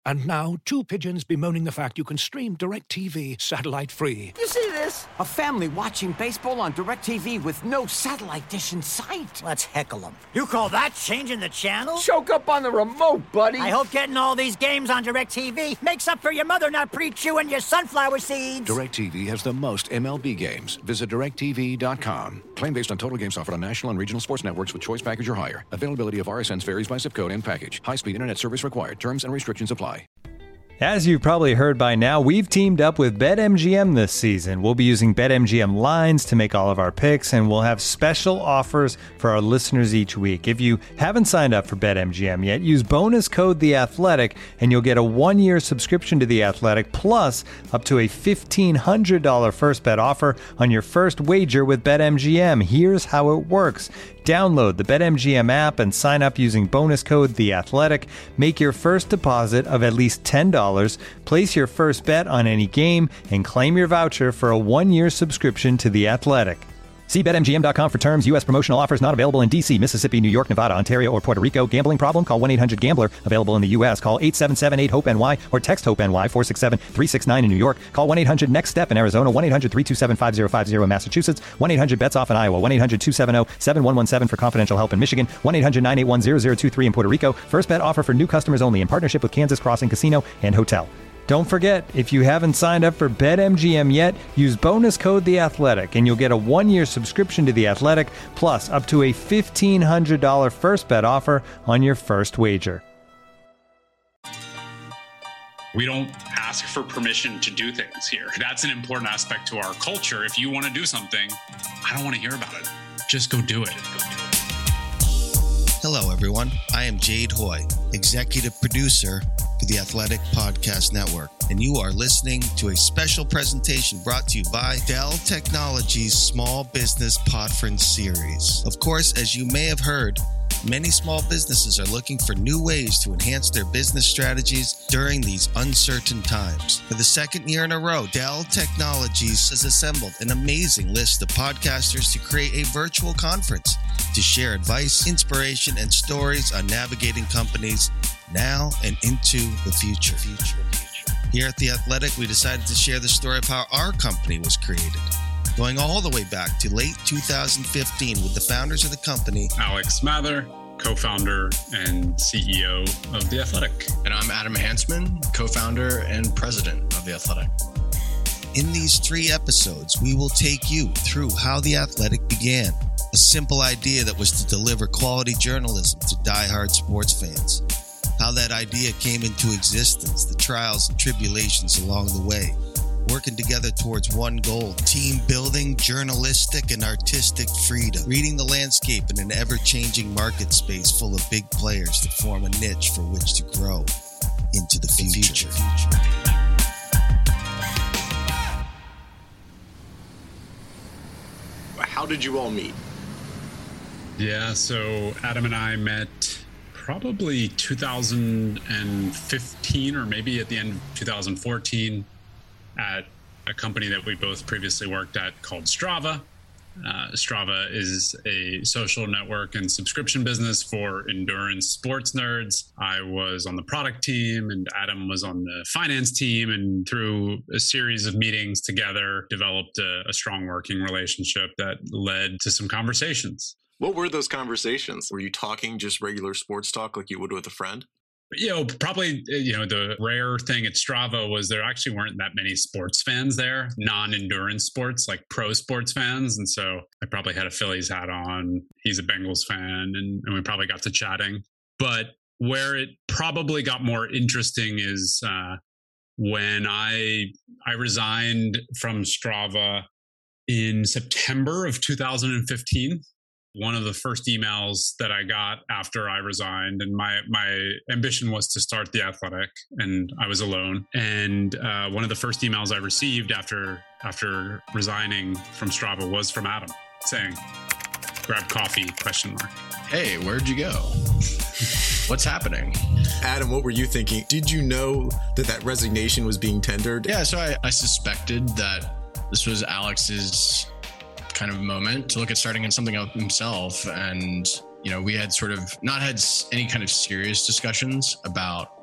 And now, two pigeons bemoaning the fact you can stream DirecTV satellite-free. You see this? A family watching baseball on DirecTV with no satellite dish in sight. Let's heckle them. You call that changing the channel? Choke up on the remote, buddy. I hope getting all these games on DirecTV makes up for your mother not pre-chewing your sunflower seeds. DirecTV has the most MLB games. Visit DirecTV.com. Claim based on total games offered on national and regional sports networks with choice package or higher. Availability of RSNs varies by zip code and package. High-speed internet service required. Terms and restrictions apply. As you've probably heard by now, we've teamed up with BetMGM this season. We'll be using BetMGM lines to make all of our picks, and we'll have special offers for our listeners each week. If you haven't signed up for BetMGM yet, use bonus code THEATHLETIC, and you'll get a 1-year subscription to The Athletic, plus up to a $1,500 first bet offer on your first wager with BetMGM. Here's how it works. Download the BetMGM app and sign up using bonus code THEATHLETIC. Make your first deposit of at least $10. Place your first bet on any game and claim your voucher for a 1-year subscription to The Athletic. See BetMGM.com for terms. U.S. promotional offers not available in D.C., Mississippi, New York, Nevada, Ontario, or Puerto Rico. Gambling problem? Call 1-800-GAMBLER. Available in the U.S. Call 877-8-HOPE-NY or text HOPE-NY 467-369 in New York. Call 1-800-NEXT-STEP in Arizona. 1-800-327-5050 in Massachusetts. 1-800-BETS-OFF in Iowa. 1-800-270-7117 for confidential help in Michigan. 1-800-981-0023 in Puerto Rico. First bet offer for new customers only in partnership with Kansas Crossing Casino and Hotel. Don't forget, if you haven't signed up for BetMGM yet, use bonus code THEATHLETIC, and you'll get a 1-year subscription to The Athletic, plus up to a $1,500 first bet offer on your first wager. We don't ask for permission to do things here. That's an important aspect to our culture. If you want to do something, I don't want to hear about it. Just go do it. Hello, everyone. I am Jade Hoy, executive producer for the Athletic Podcast Network, and you are listening to a special presentation brought to you by Dell Technologies Small Business Podference Series. Of course, as you may have heard, many small businesses are looking for new ways to enhance their business strategies during these uncertain times. For the second year in a row, Dell Technologies has assembled an amazing list of podcasters to create a virtual conference to share advice, inspiration, and stories on navigating companies now and into the future. Here at The Athletic, we decided to share the story of how our company was created, going all the way back to late 2015 with the founders of the company, Alex Mather, co-founder and CEO of The Athletic. And I'm Adam Hansman, co-founder and president of The Athletic. In these 3 episodes, we will take you through how The Athletic began. A simple idea that was to deliver quality journalism to diehard sports fans. How that idea came into existence, the trials and tribulations along the way. Working together towards one goal, team building, journalistic and artistic freedom. Reading the landscape in an ever-changing market space full of big players to form a niche for which to grow into the future. How did you all meet? Yeah, so Adam and I met probably 2015 or maybe at the end of 2014 at a company that we both previously worked at called Strava. Strava is a social network and subscription business for endurance sports nerds. I was on the product team and Adam was on the finance team, and through a series of meetings together, developed a strong working relationship that led to some conversations. What were those conversations? Were you talking just regular sports talk like you would with a friend? Probably, the rare thing at Strava was there actually weren't that many sports fans there, non-endurance sports, like pro sports fans. And so I probably had a Phillies hat on. He's a Bengals fan, and we probably got to chatting. But where it probably got more interesting is when I resigned from Strava in September of 2015. One of the first emails that I got after I resigned, and my ambition was to start The Athletic, and I was alone. And one of the first emails I received after resigning from Strava was from Adam saying, "Grab coffee?" ? Hey, where'd you go? What's happening? Adam, what were you thinking? Did you know that resignation was being tendered? Yeah, so I suspected that this was Alex's kind of moment to look at starting in something else himself. And, we had sort of not had any kind of serious discussions about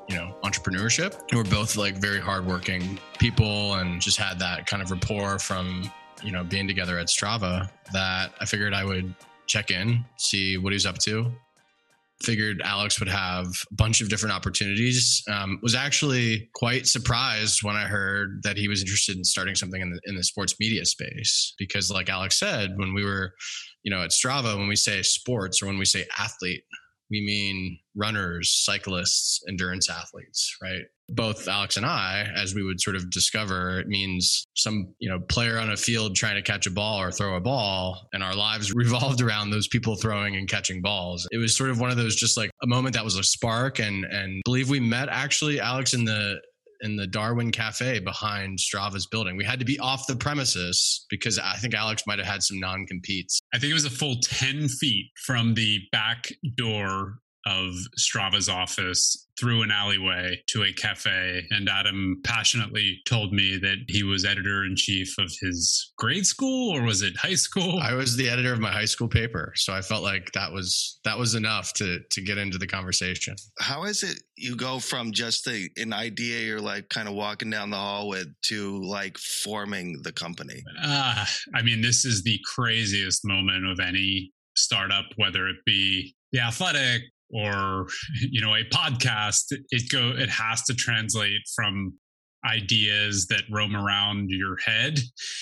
entrepreneurship. We're both like very hardworking people and just had that kind of rapport from, being together at Strava, that I figured I would check in, see what he's up to. Figured Alex would have a bunch of different opportunities. Was actually quite surprised when I heard that he was interested in starting something in the sports media space, because like Alex said, when we were, at Strava, when we say sports or when we say athlete, we mean runners, cyclists, endurance athletes, right? Both Alex and I, as we would sort of discover, it means some, player on a field trying to catch a ball or throw a ball, and our lives revolved around those people throwing and catching balls. It was sort of one of those, just like a moment that was a spark, and believe we met actually, Alex, in the Darwin Cafe behind Strava's building. We had to be off the premises because I think Alex might have had some non-competes. I think it was a full 10 feet from the back door of Strava's office through an alleyway to a cafe. And Adam passionately told me that he was editor-in-chief of his grade school, or was it high school? I was the editor of my high school paper. So I felt like that was enough to get into the conversation. How is it you go from just an idea you're like kind of walking down the hall with to like forming the company? This is the craziest moment of any startup, whether it be The Athletic or, a podcast. It has to translate from ideas that roam around your head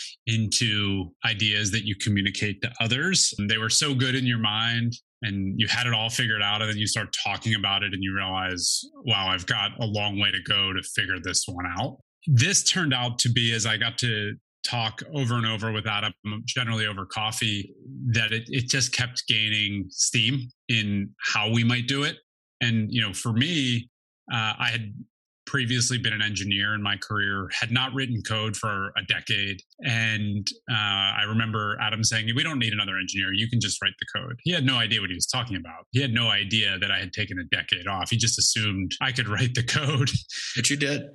into ideas that you communicate to others. And they were so good in your mind and you had it all figured out, and then you start talking about it and you realize, wow, I've got a long way to go to figure this one out. This turned out to be, as I got to talk over and over with Adam, generally over coffee, that it just kept gaining steam in how we might do it. And, for me, I had previously been an engineer in my career, had not written code for a decade. And I remember Adam saying, we don't need another engineer. You can just write the code. He had no idea what he was talking about. He had no idea that I had taken a decade off. He just assumed I could write the code. But you did.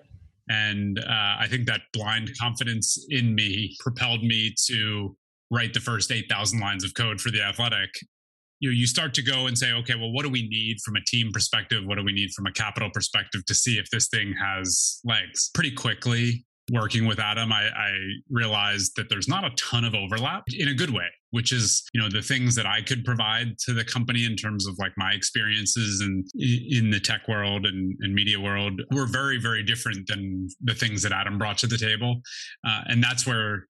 And I think that blind confidence in me propelled me to write the first 8,000 lines of code for The Athletic. You start to go and say, okay, well, what do we need from a team perspective? What do we need from a capital perspective to see if this thing has legs? Pretty quickly, working with Adam, I realized that there's not a ton of overlap in a good way, which is, the things that I could provide to the company in terms of like my experiences in the tech world and media world were very, very different than the things that Adam brought to the table. And that's where,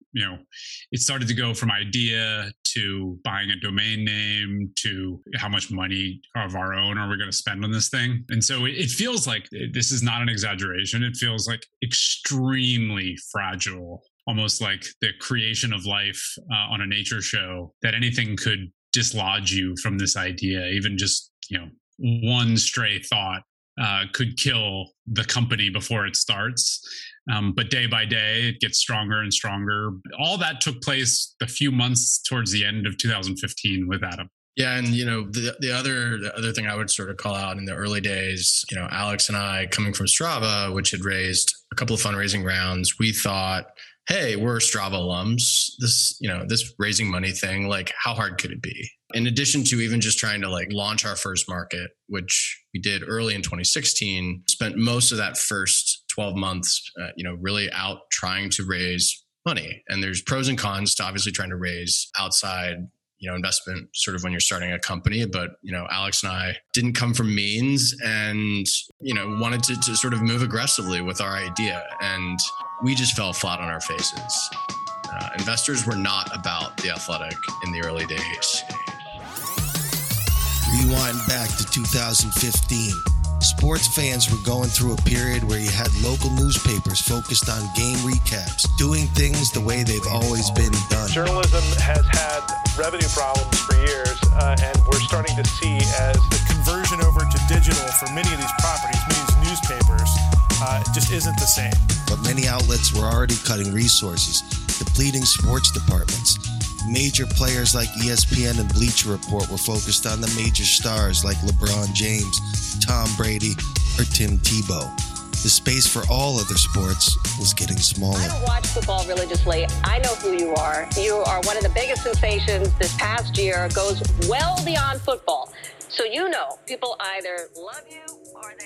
it started to go from idea to buying a domain name to how much money of our own are we going to spend on this thing. And so it feels like, this is not an exaggeration, it feels like extremely fragile, almost like the creation of life on a nature show, that anything could dislodge you from this idea. Even just, one stray thought could kill the company before it starts. But day by day, it gets stronger and stronger. All that took place a few months towards the end of 2015 with Adam. Yeah. And, the other thing I would sort of call out in the early days, Alex and I, coming from Strava, which had raised a couple of fundraising rounds, we thought, hey, we're Strava alums. This raising money thing, like, how hard could it be? In addition to even just trying to like launch our first market, which we did early in 2016, spent most of that first 12 months, really out trying to raise money. And there's pros and cons to obviously trying to raise outside, investment sort of when you're starting a company. But, Alex and I didn't come from means and, wanted to sort of move aggressively with our idea. And we just fell flat on our faces. Investors were not about The Athletic in the early days. Rewind back to 2015. Sports fans were going through a period where you had local newspapers focused on game recaps, doing things the way they've always been done. Journalism has had revenue problems for years, and we're starting to see as the conversion over to digital for many of these properties, many of these newspapers, just isn't the same. But many outlets were already cutting resources, depleting sports departments. Major players like ESPN and Bleacher Report were focused on the major stars like LeBron James, Tom Brady, or Tim Tebow. The space for all other sports was getting smaller. I don't watch football religiously. I know who you are. You are one of the biggest sensations this past year, goes well beyond football. So people either love you or they hate you.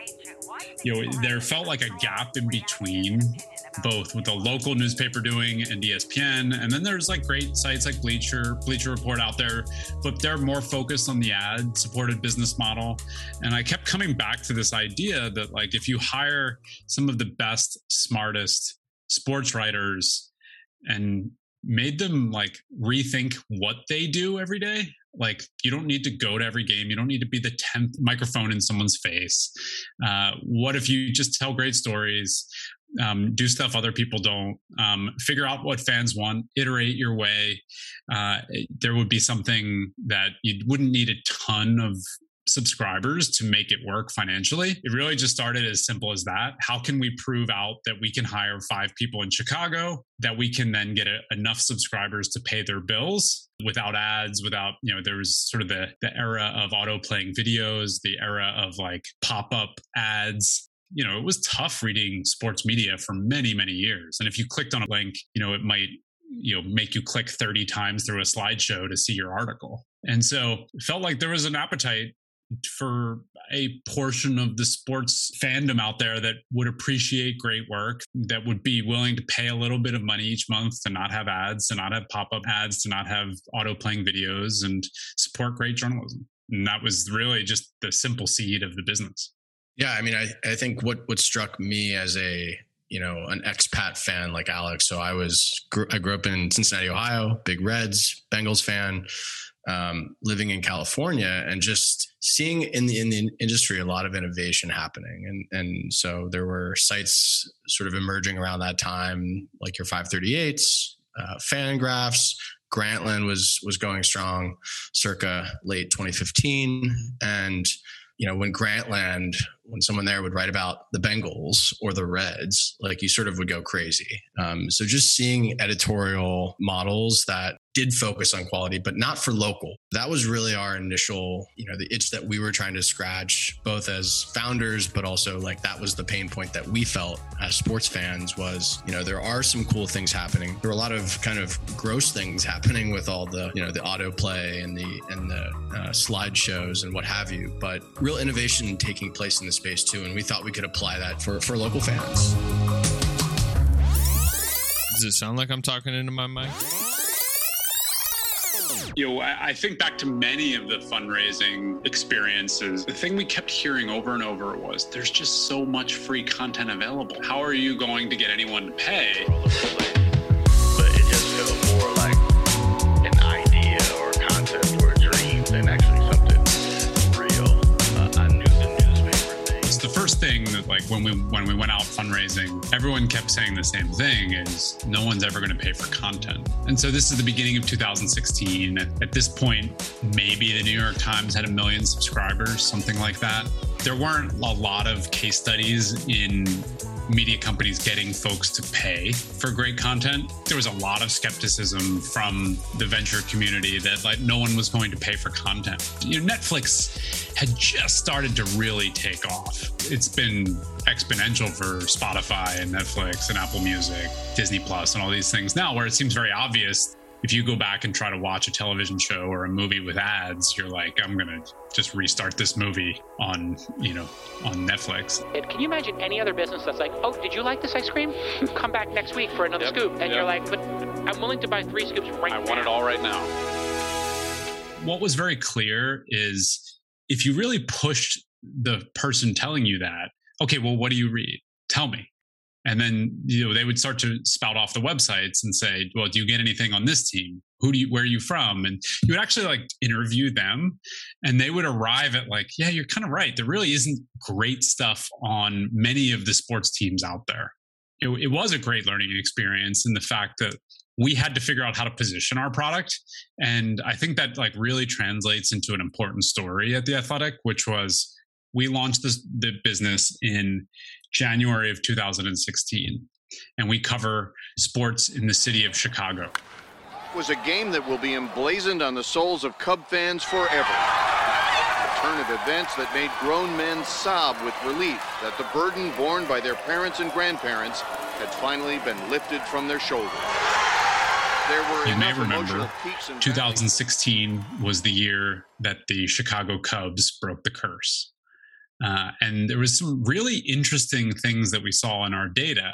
there felt like a gap in between both with the local newspaper doing and ESPN. And then there's like great sites like Bleacher Report out there, but they're more focused on the ad supported business model. And I kept coming back to this idea that like, if you hire some of the best, smartest sports writers and made them like rethink what they do every day. Like, you don't need to go to every game. You don't need to be the 10th microphone in someone's face. What if you just tell great stories, do stuff other people don't, figure out what fans want, iterate your way. There would be something that you wouldn't need a ton of subscribers to make it work financially. It really just started as simple as that. How can we prove out that we can hire 5 people in Chicago, that we can then get enough subscribers to pay their bills without ads, without, there was sort of the era of auto playing videos, the era of like pop-up ads. It was tough reading sports media for many, many years. And if you clicked on a link, it might make you click 30 times through a slideshow to see your article. And so it felt like there was an appetite for a portion of the sports fandom out there that would appreciate great work, that would be willing to pay a little bit of money each month to not have ads, to not have pop-up ads, to not have auto-playing videos, and support great journalism. And that was really just the simple seed of the business. Yeah, I mean, I think what struck me as an expat fan like Alex. So I grew up in Cincinnati, Ohio, big Reds, Bengals fan, living in California, and just seeing in the industry a lot of innovation happening. And so there were sites sort of emerging around that time, like your 538s, Fangraphs. Grantland was going strong circa late 2015. And when someone there would write about the Bengals or the Reds, like, you sort of would go crazy. So just seeing editorial models that did focus on quality, but not for local. That was really our initial, the itch that we were trying to scratch, both as founders, but also like that was the pain point that we felt as sports fans was, there are some cool things happening. There were a lot of kind of gross things happening with all the, the autoplay and the slideshows and what have you, but real innovation taking place in the space too. And we thought we could apply that for local fans. Does it sound like I'm talking into my mic? I think back to many of the fundraising experiences. The thing we kept hearing over and over was there's just so much free content available. How are you going to get anyone to pay? But it just feels more like an idea or a concept or a dream than actually something real. I knew the newspaper thing. It's the first thing that, like, when we went out fundraising, everyone kept saying the same thing: is no one's ever going to pay for content. And so this is the beginning of 2016. At this point, maybe the New York Times had 1 million subscribers, something like that. There weren't a lot of case studies in media companies getting folks to pay for great content. There was a lot of skepticism from the venture community that, like, no one was going to pay for content. Netflix had just started to really take off. It's been exponential for Spotify and Netflix and Apple Music, Disney Plus, and all these things now, where it seems very obvious. If you go back and try to watch a television show or a movie with ads, you're like, I'm going to just restart this movie on Netflix. Can you imagine any other business that's like, oh, did you like this ice cream? Come back next week for another scoop. And you're like, but I'm willing to buy 3 scoops right now. I want it all right now. What was very clear is if you really pushed the person telling you that, okay, well, what do you read? Tell me. And then, they would start to spout off the websites and say, well, do you get anything on this team? Where are you from? And you would actually like interview them, and they would arrive at like, yeah, you're kind of right. There really isn't great stuff on many of the sports teams out there. It was a great learning experience in the fact that we had to figure out how to position our product. And I think that like really translates into an important story at The Athletic, which was we launched the business in January of 2016, and we cover sports in the city of Chicago. It was a game that will be emblazoned on the souls of Cub fans forever. A turn of events that made grown men sob with relief that the burden borne by their parents and grandparents had finally been lifted from their shoulders. You may remember 2016 was the year that the Chicago Cubs broke the curse. And there was some really interesting things that we saw in our data.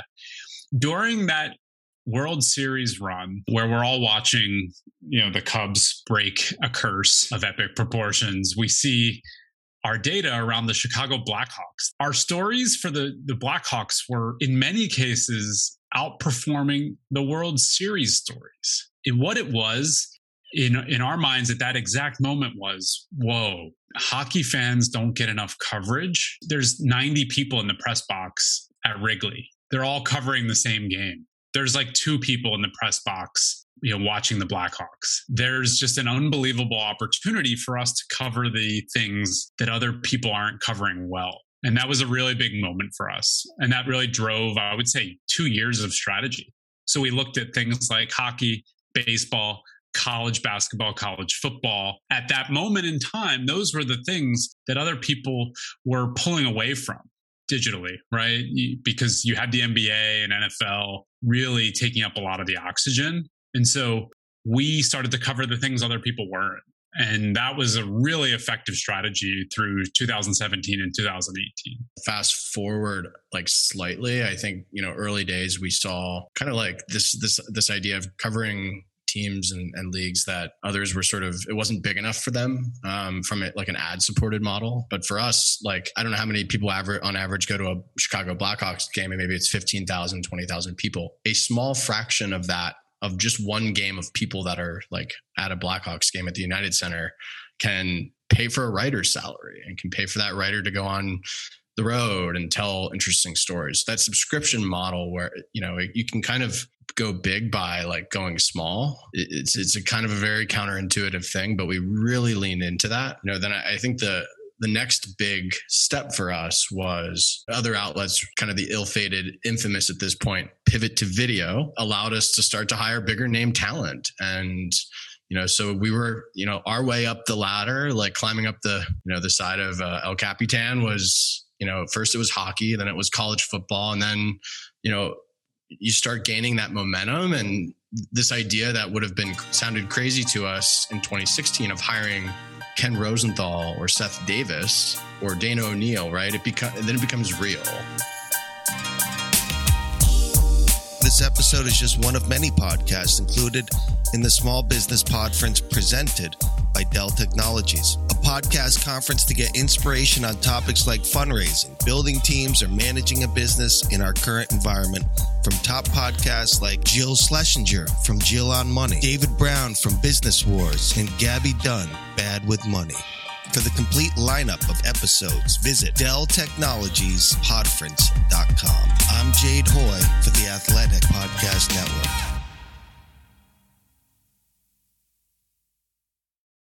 During that World Series run, where we're all watching, the Cubs break a curse of epic proportions, we see our data around the Chicago Blackhawks. Our stories for the Blackhawks were, in many cases, outperforming the World Series stories. And what it was, in our minds at that exact moment was, whoa, hockey fans don't get enough coverage. There's 90 people in the press box at Wrigley. They're all covering the same game. There's like 2 people in the press box, watching the Blackhawks. There's just an unbelievable opportunity for us to cover the things that other people aren't covering well. And that was a really big moment for us. And that really drove, I would say, 2 years of strategy. So we looked at things like hockey, baseball, college basketball, college football. At that moment in time, those were the things that other people were pulling away from digitally, right? Because you had the NBA and NFL really taking up a lot of the oxygen. And so we started to cover the things other people weren't. And that was a really effective strategy through 2017 and 2018. Fast forward slightly, I think, early days we saw kind of like this idea of covering teams and leagues that others were it wasn't big enough for them from it, like an ad supported model. But for us, I don't know how many people on average go to a Chicago Blackhawks game, and maybe it's 15,000, 20,000 people. A small fraction of that, of just one game of people that are at a Blackhawks game at the United Center, can pay for a writer's salary and can pay for that writer to go on the road and tell interesting stories. That subscription model where, you can kind of go big by going small. It's a kind of a very counterintuitive thing, but we really leaned into that. Then I think the next big step for us was other outlets, kind of the ill-fated, infamous at this point, pivot to video, allowed us to start to hire bigger name talent. And, so we were, our way up the ladder, climbing up the side of El Capitan was, first it was hockey, then it was college football. And then, you start gaining that momentum, and this idea that would have sounded crazy to us in 2016 of hiring Ken Rosenthal or Seth Davis or Dana O'Neill, right? Then it becomes real. This episode is just one of many podcasts included in the Small Business Podference presented by Dell Technologies, a podcast conference to get inspiration on topics like fundraising, building teams, or managing a business in our current environment from top podcasts like Jill Schlesinger from Jill on Money, David Brown from Business Wars, and Gabby Dunn, Bad with Money. For the complete lineup of episodes, visit DellTechnologiesPodference.com. I'm Jade Hoy for the Athletic Podcast Network.